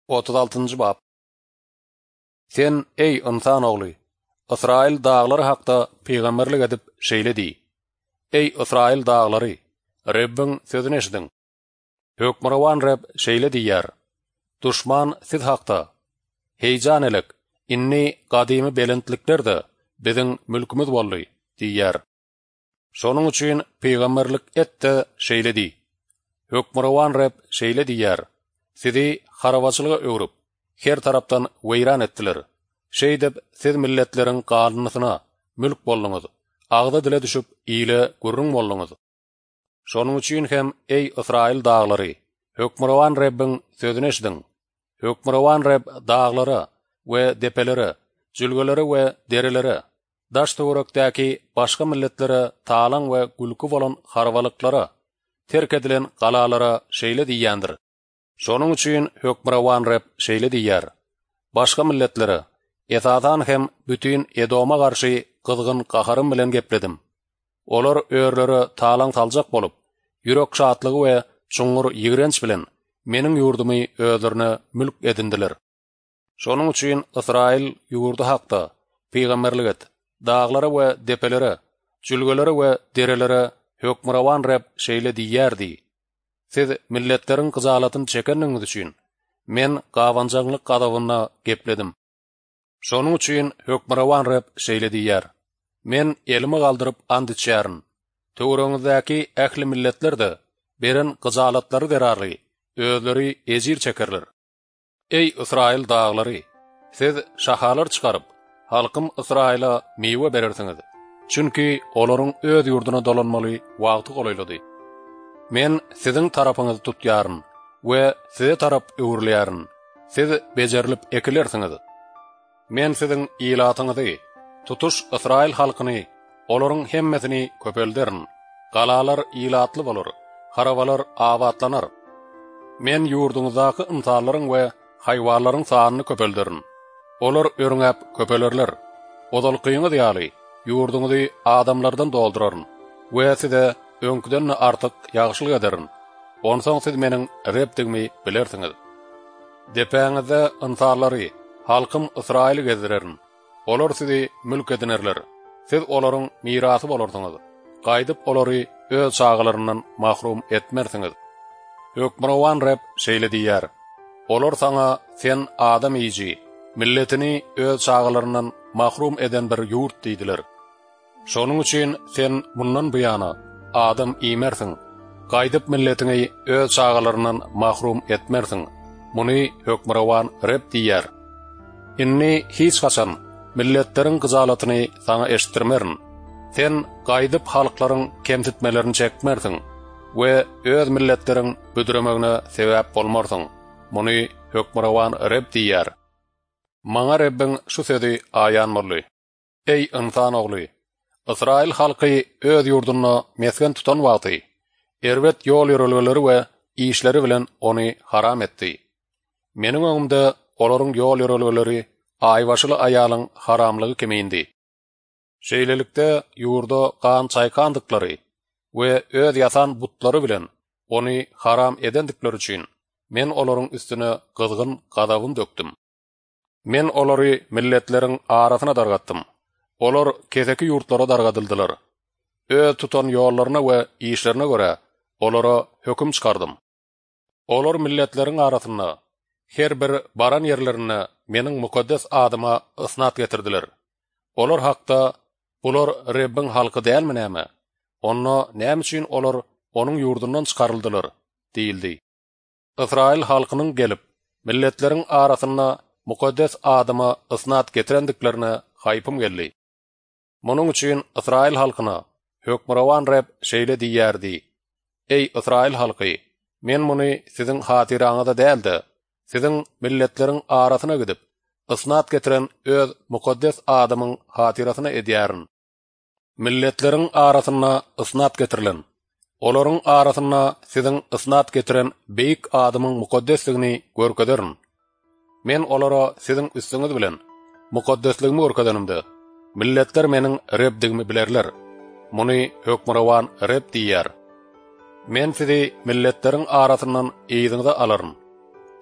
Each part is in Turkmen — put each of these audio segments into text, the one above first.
36-njy bab. Sen ey insan ogly, Israil dağları hakda peýgamberlik edip şeýledi. Ey Israil dağları, Rabbin sözüni eşdiň. Hökmrawan Rabb şeýledi ýer. Duşman siz hakda heýjan elek, inni gadymy belentliklerde biziň mülkümüz boldy diýýär. Şonuň üçin peýgamberlik etdi şeýledi. Hökmrawan Rabb şeýledi ýer. Sizi harawaçylyga öwrüp, her tarapdan weýran etdiler. Şeýdip siz milletleriň galynysyna mülk boldyňyz. Agda dile düşüp ýyle gurrun boldyňyz. Şonuň üçin hem ey Israil dağlary, hökmrawan Rabbiň sözüni eşdiň. Hökmrawan Rabb dağlara we depelere, jülgelere we dereleri, daş töwerekdäki başga milletlere talan we gülkü bolan harwalyklara, terk edilen galalara şeýle diýýändir. Şonuň üçin hökmrawan Rabb şeýle diýýär. Başga milletlere, esadan hem bütün Edoma garşy kızgın gaharym bilen gepledim. Olar örleri talan taljak bolup, ýürek şatlygy we çuňur ýigrenç bilen meniň ýurdumy özlerine mülk edindiler. Şonuň üçin Israil ýurdu hakda peýgamberlik et, dağlara we depelere, jülgelere we derelere hökmrawan Rabb şeýle diýýärdi. Siz milletleriň gyzalatyny çekeniňiz üçin men gawanjaglyk gadawyna gepledim. Şonuň üçin hökmrawan Rabb şeýle diýýär. Men elimi galdyryp and içýäryn. Töwereňizdäki ähli milletler de beren gyzalatlary derarly, özleri ezir çekerler. Ey Israil dağlary, siz şahalar çykaryp, halkym Israila meýwe berersiňiz. Çünki olaryň öz ýurduna dolanmaly wagty golaýlady. Men siziň tarapyňyzy tutýaryn we size tarap öwürleýäryn. Siz bejerilip ekilersiňiz. Men siziň ilatyňyzy, tutuş Israil halkyny, olaryň hemmesini köpelderin. Galalar ilatly bolar, harawalar awatlanar. Men ýurduňyzdaky ynsallaryň we haýwanlaryň sanyny köpelderin. Olar örüňäp köpelerler. Odalkyňyz ýaly, ýurduňyzy adamlardan dolduraryn we size öňküden artyk ýagşylyk ederin. Onsoň siz meniň Rabbdigimi bilersiňiz. Depäňizde ynsalary, halkym Israil gezdirerin. Olar sizi mülk edinerler. Siz olaryň mirasy bolarsyňyz. Gaýdyp olary öz çağlaryndan mahrum etmersiňiz. Hökmrawan Rabb şeýle diýýär. Olar saňa sen adam iýji, milletini öz çağlaryndan mahrum eden bir ýurt diýdiler. Şonuň üçin sen bundan buýana adam iýmersiň. Gaýdyp milletini öz çağlaryndan mahrum etmersiň. Muny hökmrawan Rabb diýýär. Inni hiç haçan milletleriň gyzalatyny saňa eşitdirmerin. Sen gaýdyp halklaryň kemsitmelerini çekmersiň we öz milletleriň büdüremegine sebäp bolmarsyň. Muny hökmrawan Rabb diýýär. Maňa Rabbiň şu sözi aýan boldy. Ey insan ogly, Israil halky öz ýurduny mesken tutan wagty, erwet ýol ýörelgeleri we işleri bilen ony haram etdi. Meniň öňümde olaryň ýol ýörelgeleri aýwaşyly aýalyň haramlygy kemindi. Şeýlelikde ýurda gan çaýkandyklary we öz ýasan butlary bilen ony haram edendikleri üçin men olaryň üstüne gyzgyn gadawym dökdüm. Men olary milletleriň arasyna dargatdym. Olar keseki ýurtlara dargadyldylar. Öz tutan ýollaryna we işlerine görä olara höküm çykardym. Olar milletleriň arasyna her bir baran ýerlerine meniň mukaddes adyma ysnat getirdiler. Olar hakda bular Rabbiň halky dälmi näme? Onda näme üçin olar onuň ýurdundan çykaryldylar diýildi. Israil halkynyň gelip milletleriň arasyna mukaddes adyma ysnat getirendiklerine haýpym geldi. Munuň üçin Israil halkyna hökmrawan Rabb şeýle diýýärdi. Ey Israil halky, men muny siziň hatiraňyzda däldi, siziň milletleriň arasyna gidip ysnat getiren öz mukaddes adamyň hatirasyna edýärin. Milletleriň arasyna ysnat getirilen, olaryň arasyna siziň ysnat getiren beýik adamyň mukaddesligini görkezdirin. Men olara siziň üstüňiz bilen mukaddesligimi görkedenimde, milletler meniň Rabbdigimi bilerler. Muny hökmrawan Rabb diýýär. Men sizi milletleriň arasyndan eýdiňize alaryn.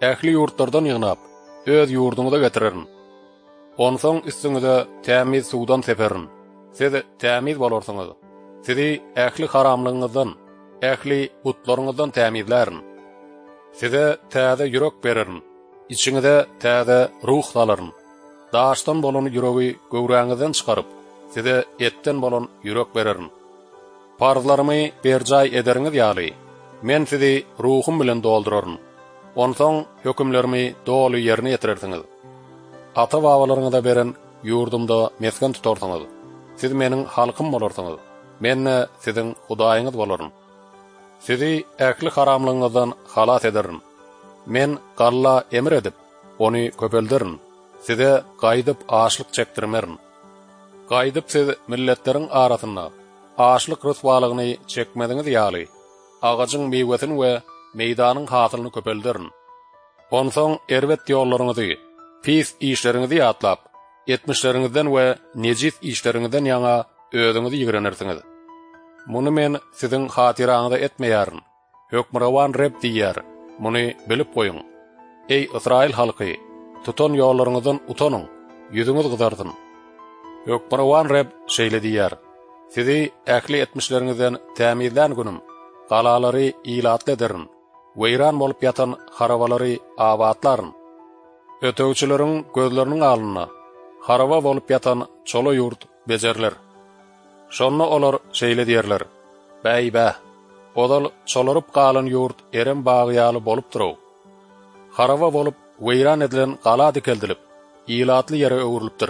ähli yurtlardan ýygnap, öz yurduňyza getirerin. Onsoň üstüňize tämiz suwdan seperin. Siz tämiz bolarsyňyz. Sizi ähli haramlygyňyzdan, ähli butlaryňyzdan tämizlärin. Size täze ýürek bererin. İçiňize täze ruh salaryň. Daşdan bolan ýüregi göwräňizden çykaryp, size etten bolan ýürek bererin. Parzlarymy berjay ederiňiz ýaly. Men sizi ruhum bilen dolduraryn. Onsoň hökümlerimi doly ýerine ýetirersiňiz. Ata-babalaryňyza beren ýurdumda mesken tutarsyňyz. Siz meniň halkym bolarsyňyz. Men siziň Hudaýyňyz bolarym. Sizi ähli haramlygyňyzdan halas ederim. Men galla emir edip, ony köpeldirin. Size gaýdyp aşlyk çekdirmerin. Gaýdyp siz milletleriň arasynda aşlyk ryswalygyny çekmediňiz ýaly, agajyň meýwesini we meýdanyň hasylyny köpeldirin. Onsoň erwet ýollaryňyzy, pis işleriňizi ýatlap, etmişleriňizden we nejis işleriňizden ýaňa özüňizi ýigrenirsiňiz. Muny men siziň hatiraňyza etmeýärin. Hökmürawan Reb diýär. Muny bilip goýuň. Ey Israil halky, tutan ýollaryňyzdan utanyň, ýüzüňiz gyzarsyn. Hökmürawan Reb şeýle diýär. Sizi ähli etmişleriňizden tämizlän günüm, galalary ilat ederin. Weýran bolup ýatan harabalary abadlaryn. Ötögçüleriň gözleriniň alyna haraba bolup ýatan çolo ýurt bejerler. Şonda olar şeýle diýerler. Bäýbä, odal çolaryp galan ýurt erem bagýaly bolup durup. Haraba bolup weýran edilen gala dikeldilip, ilatly ýere öwürilipdir.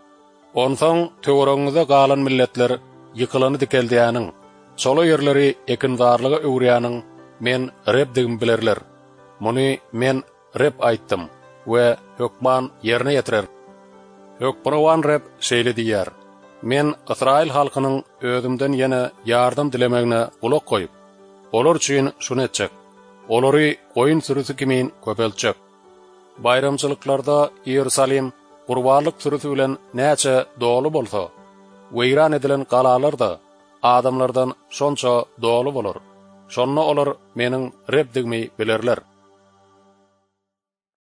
Onsoň töwereňize galan milletler ýykylany dikeldiýäniň, çolo ýerleri ekindarlyga öwürýäniň men Reb digim bilerler. Muny men Reb aýtdym we hökman ýerine ýetirer. Hökmürawan Reb şeýle diýär. Men Israil halkynyň özümden ýene ýardym dilemegine gulak goýup, olar üçin şunu etjek. Olary goýun sürüsü kimin köpeltjek. Bayramçylyklarda Ýerusalim gurbanlyk sürüsü bilen näçe dolu bolsa, weýran edilen galalar da adamlardan şonça dolu bolar. Şonda olar meniň Reb digimi bilerler.